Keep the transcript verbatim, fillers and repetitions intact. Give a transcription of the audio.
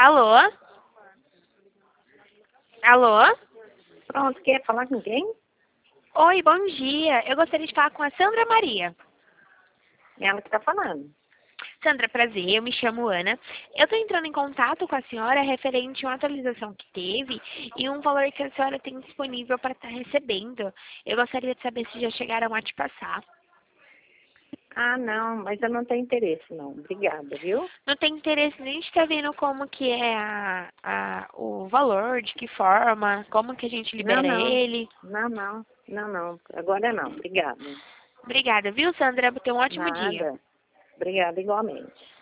Alô? Alô? Pronto, quer falar com quem? Oi, bom dia. Eu gostaria de falar com a Sandra Maria. Ela que está falando. Sandra, prazer, eu me chamo Ana. Eu estou entrando em contato com a senhora referente a uma atualização que teve e um valor que a senhora tem disponível para estar recebendo. Eu gostaria de saber se já chegaram a te passar. Ah, não, mas eu não tenho interesse, não. Obrigada, viu? Não tem interesse nem de estar vendo como que é a, a, o valor, de que forma, como que a gente Não, libera não. ele. Não, não. Não, não. Agora não. Obrigada. Obrigada, viu, Sandra? Tenha um ótimo dia. Nada. Obrigada igualmente.